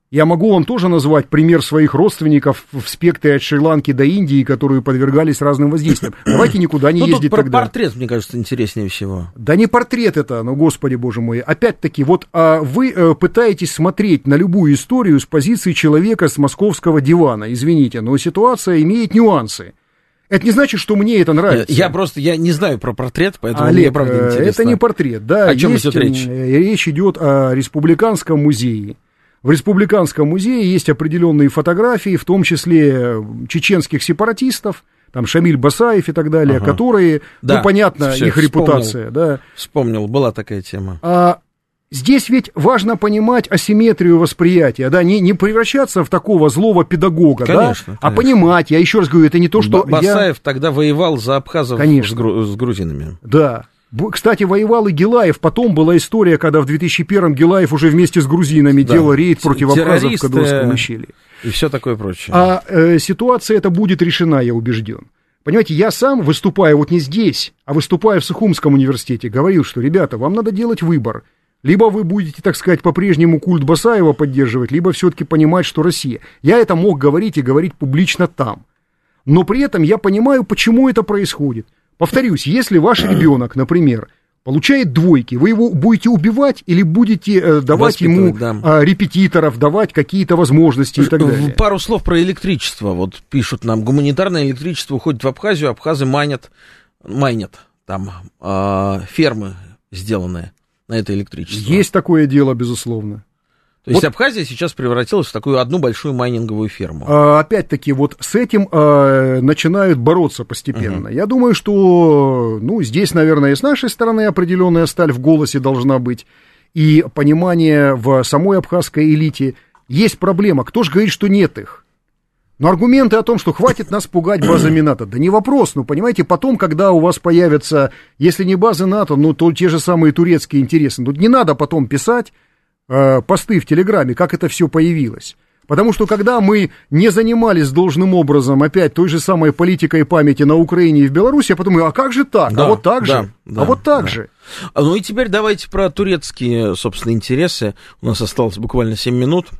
Я могу вам тоже назвать пример своих родственников в спектре от Шри-Ланки до Индии, которые подвергались разным воздействиям. Давайте никуда не ну, ездить тут тогда. Портрет, мне кажется, интереснее всего. Да не портрет это, ну, господи, боже мой. Опять-таки, вот а, вы а, пытаетесь смотреть на любую историю с позиции человека с московского дивана. Извините, но ситуация имеет нюансы. Это не значит, что мне это нравится. Я просто, я не знаю про портрет, поэтому Олег, мне правда интересно. Это не портрет, да. О чем есть, идет речь? Речь идет о Республиканском музее. В Республиканском музее есть определенные фотографии, в том числе чеченских сепаратистов, там Шамиль Басаев и так далее, ага. которые, да, ну, понятно, все, их вспомнил, репутация. Да. Вспомнил, была такая тема. А здесь ведь важно понимать асимметрию восприятия, да, не, не превращаться в такого злого педагога, конечно, да, конечно. а понимать, я еще раз говорю, это не то, что Басаев я... тогда воевал за абхазов с, гру... с грузинами. Да. Кстати, воевал и Гилаев. Потом была история, когда в две тысячи первом Гилаев уже вместе с грузинами да. делал рейд против абхазов в Кадровском ущелье. И все такое прочее. А э, ситуация эта будет решена, я убежден. Понимаете, я сам, выступая вот не здесь, а выступая в Сухумском университете, говорил, что, ребята, вам надо делать выбор. Либо вы будете, так сказать, по-прежнему культ Басаева поддерживать, либо все-таки понимать, что Россия. Я это мог говорить и говорить публично там. Но при этом я понимаю, почему это происходит. Повторюсь, если ваш ребенок, например, получает двойки, вы его будете убивать или будете э, давать ему да. э, репетиторов, давать какие-то возможности и так далее? Пару слов про электричество. Вот пишут нам, гуманитарное электричество уходит в Абхазию, абхазы майнят, майнят там э, фермы, сделанные на это электричество. Есть такое дело, безусловно. То есть вот, Абхазия сейчас превратилась в такую одну большую майнинговую ферму. А, опять-таки, вот с этим а, начинают бороться постепенно. Uh-huh. Я думаю, что, ну, здесь, наверное, и с нашей стороны определенная сталь в голосе должна быть, и понимание в самой абхазской элите. Есть проблема. Кто же говорит, что нет их? Но аргументы о том, что хватит нас пугать базами НАТО, да не вопрос, ну, понимаете, потом, когда у вас появятся, если не базы НАТО, ну, то те же самые турецкие интересы. Тут не надо потом писать посты в Телеграме, как это все появилось. Потому что когда мы не занимались должным образом опять той же самой политикой памяти на Украине и в Беларуси, я подумаю, а как же так? Да, а вот так да, же? Да, а вот так да. же? Ну и теперь давайте про турецкие, собственно, интересы. У нас осталось буквально семь минут.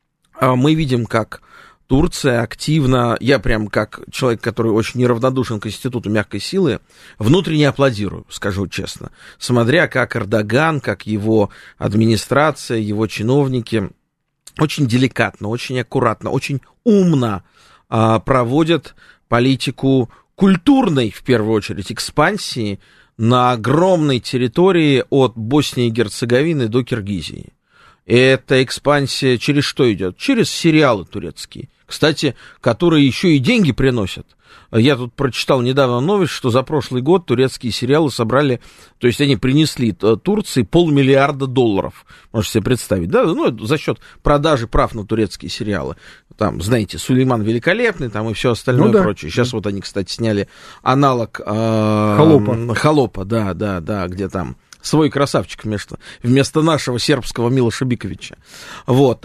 Мы видим, как Турция активно, я прям как человек, который очень неравнодушен к институту мягкой силы, внутренне аплодирую, скажу честно, смотря как Эрдоган, как его администрация, его чиновники очень деликатно, очень аккуратно, очень умно а, проводят политику культурной, в первую очередь, экспансии на огромной территории от Боснии и Герцеговины до Киргизии. Эта экспансия через что идет? Через сериалы турецкие. Кстати, которые еще и деньги приносят. Я тут прочитал недавно новость, что за прошлый год турецкие сериалы собрали, то есть они принесли Турции полмиллиарда долларов. Можете себе представить, да? Ну, за счет продажи прав на турецкие сериалы. Там, знаете, Сулейман Великолепный, там и все остальное ну, да. прочее. Сейчас вот они, кстати, сняли аналог э, Холопа. Холопа, да, да, да, где там свой красавчик вместо, вместо нашего сербского Милоша Биковича. Вот.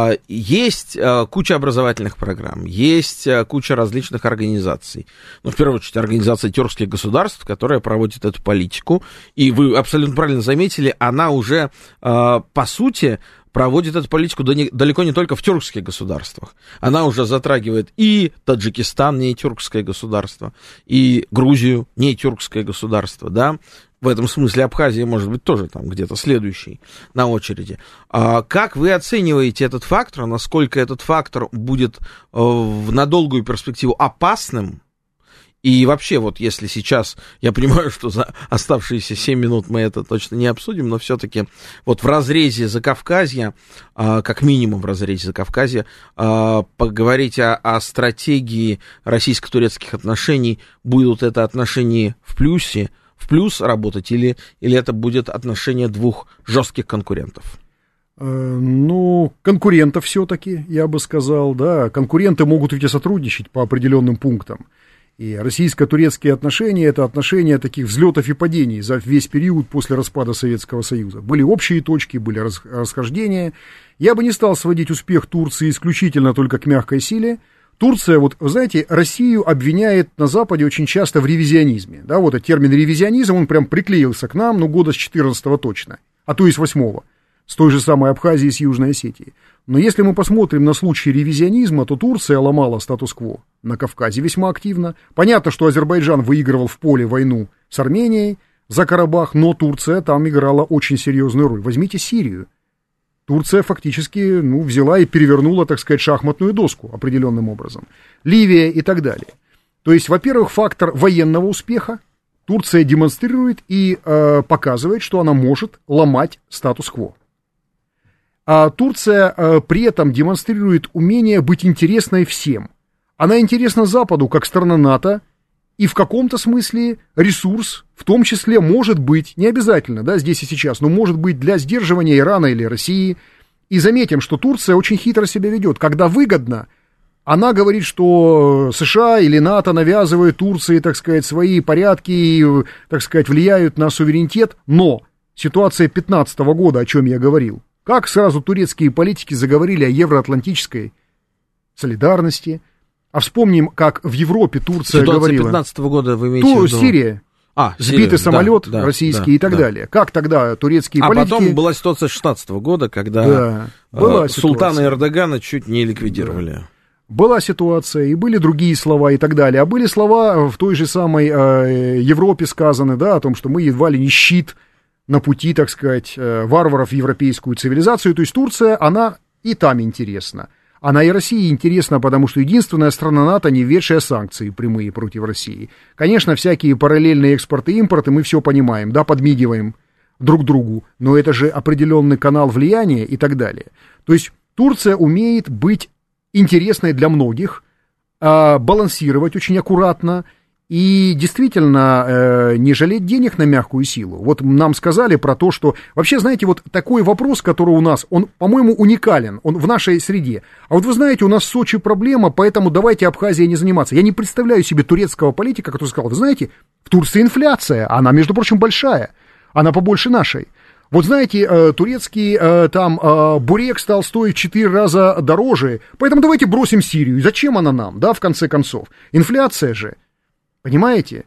Есть куча образовательных программ, есть куча различных организаций. Ну, в первую очередь, организация тюркских государств, которая проводит эту политику. И вы абсолютно правильно заметили, она уже, по сути, проводит эту политику далеко не только в тюркских государствах. Она уже затрагивает и Таджикистан, не тюркское государство, и Грузию, не тюркское государство, да. В этом смысле Абхазия может быть тоже там где-то следующий на очереди. А как вы оцениваете этот фактор, насколько этот фактор будет в, на долгую перспективу опасным? И вообще, вот если сейчас, я понимаю, что за оставшиеся семь минут мы это точно не обсудим, но все-таки вот в разрезе Закавказья, как минимум в разрезе Закавказья, поговорить о, о стратегии российско-турецких отношений, будут это отношения в плюсе, в плюс работать, или, или это будет отношение двух жестких конкурентов? Ну, конкурентов все-таки, я бы сказал, да. Конкуренты могут ведь и сотрудничать по определенным пунктам. И российско-турецкие отношения – это отношения таких взлетов и падений за весь период после распада Советского Союза. Были общие точки, были расхождения. Я бы не стал сводить успех Турции исключительно только к мягкой силе. Турция, вот, вы знаете, Россию обвиняет на Западе очень часто в ревизионизме. Да, вот этот термин ревизионизм, он прям приклеился к нам, ну, года с четырнадцатого точно, а то и с восьмого, с той же самой Абхазии, с Южной Осетии. Но если мы посмотрим на случай ревизионизма, то Турция ломала статус-кво на Кавказе весьма активно. Понятно, что Азербайджан выигрывал в поле войну с Арменией за Карабах, но Турция там играла очень серьезную роль. Возьмите Сирию. Турция фактически ну, взяла и перевернула, так сказать, шахматную доску определенным образом. Ливия и так далее. То есть, во-первых, фактор военного успеха Турция демонстрирует и э, показывает, что она может ломать статус-кво. А Турция э, при этом демонстрирует умение быть интересной всем. Она интересна Западу как страна НАТО, и в каком-то смысле ресурс, в том числе, может быть, не обязательно, да, здесь и сейчас, но может быть для сдерживания Ирана или России. И заметим, что Турция очень хитро себя ведет. Когда выгодно, она говорит, что США или НАТО навязывают Турции, так сказать, свои порядки и, так сказать, влияют на суверенитет. Но ситуация две тысячи пятнадцатого года, о чем я говорил, как сразу турецкие политики заговорили о евроатлантической солидарности. А вспомним, как в Европе Турция ситуация говорила... две тысячи пятнадцатого года вы имеете в виду? Сирия. А, сбитый Сирия, самолет да, российский да, и так да. далее. Как тогда турецкие а политики... А потом была ситуация две тысячи шестнадцатого года, когда да, была э, султана Эрдогана чуть не ликвидировали. Да. Была ситуация, и были другие слова и так далее. А были слова в той же самой э, Европе сказаны, да, о том, что мы едва ли не щит на пути, так сказать, э, варваров в европейскую цивилизацию. То есть Турция, она и там интересна. Она и России интересна, потому что единственная страна НАТО, не введшая санкции прямые против России. Конечно, всякие параллельные экспорты и импорты, мы все понимаем, да, подмигиваем друг другу, но это же определенный канал влияния и так далее. То есть Турция умеет быть интересной для многих, э, балансировать очень аккуратно и действительно э, не жалеть денег на мягкую силу. Вот нам сказали про то, что... Вообще, знаете, вот такой вопрос, который у нас, он, по-моему, уникален, он в нашей среде. А вот вы знаете, у нас в Сочи проблема, поэтому давайте Абхазией не заниматься. Я не представляю себе турецкого политика, который сказал, вы знаете, в Турции инфляция, она, между прочим, большая, она побольше нашей. Вот знаете, э, турецкий э, там э, бурек стал стоить в четыре раза дороже, поэтому давайте бросим Сирию. Зачем она нам, да, в конце концов? Инфляция же, понимаете?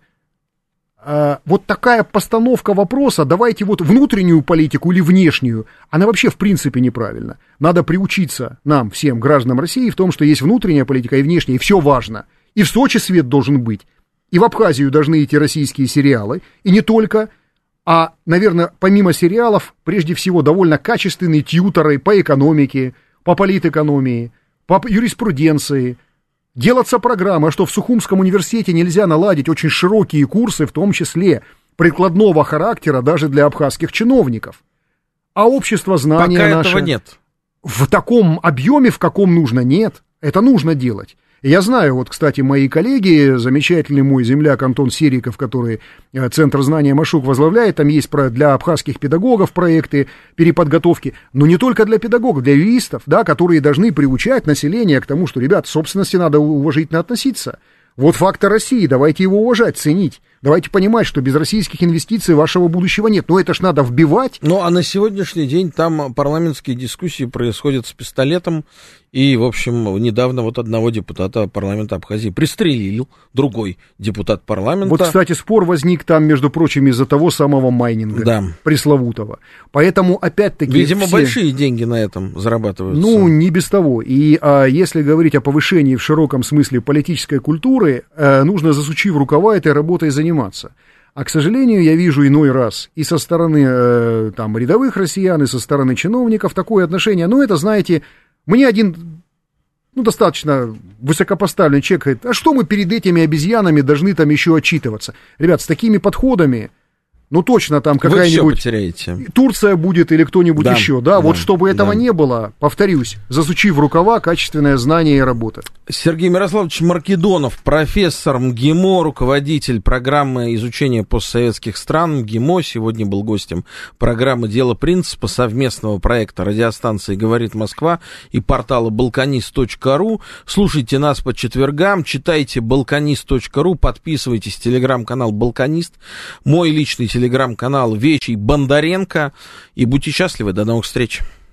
Э, вот такая постановка вопроса, давайте вот внутреннюю политику или внешнюю, она вообще в принципе неправильна. Надо приучиться нам, всем гражданам России, в том, что есть внутренняя политика и внешняя, и все важно. И в Сочи свет должен быть, и в Абхазию должны идти российские сериалы, и не только... А, наверное, помимо сериалов, прежде всего, довольно качественные тьюторы по экономике, по политэкономии, по юриспруденции. Делаться программы, а что в Сухумском университете нельзя наладить очень широкие курсы, в том числе прикладного характера даже для абхазских чиновников. А общество знания Пока наше... этого нет. В таком объеме, в каком нужно, нет. Это нужно делать. Я знаю, вот, кстати, мои коллеги, замечательный мой земляк Антон Сериков, который Центр знания Машук возглавляет, там есть для абхазских педагогов проекты переподготовки, но не только для педагогов, для юристов, да, которые должны приучать население к тому, что, ребят, к собственности надо уважительно относиться. Вот фактор России, давайте его уважать, ценить. Давайте понимать, что без российских инвестиций вашего будущего нет. Но это ж надо вбивать. Ну, а на сегодняшний день там парламентские дискуссии происходят с пистолетом. И, в общем, недавно вот одного депутата парламента Абхазии пристрелил другой депутат парламента. Вот, кстати, спор возник там, между прочим, из-за того самого майнинга, да, пресловутого. Поэтому, опять-таки... Видимо, все... большие деньги на этом зарабатываются. Ну, не без того. И а, если говорить о повышении в широком смысле политической культуры, а, нужно, засучив рукава, этой работой заниматься. А, к сожалению, я вижу иной раз и со стороны э, там, рядовых россиян, и со стороны чиновников такое отношение. Ну, это, знаете, мне один, ну, достаточно высокопоставленный человек говорит, а что мы перед этими обезьянами должны там еще отчитываться? Ребят, с такими подходами, ну, точно там какая-нибудь... Турция будет или кто-нибудь да, еще, да? да? Вот чтобы этого да. не было, повторюсь, засучив рукава, качественное знание и работа. Сергей Мирославович Маркедонов, профессор МГИМО, руководитель программы изучения постсоветских стран МГИМО, сегодня был гостем программы «Дело принципа», совместного проекта радиостанции «Говорит Москва» и портала балканист точка ру. Слушайте нас по четвергам, читайте балканист точка ру, подписывайтесь, телеграм-канал «Балканист», мой личный телеграм-канал Вечий Бондаренко. И будьте счастливы. До новых встреч.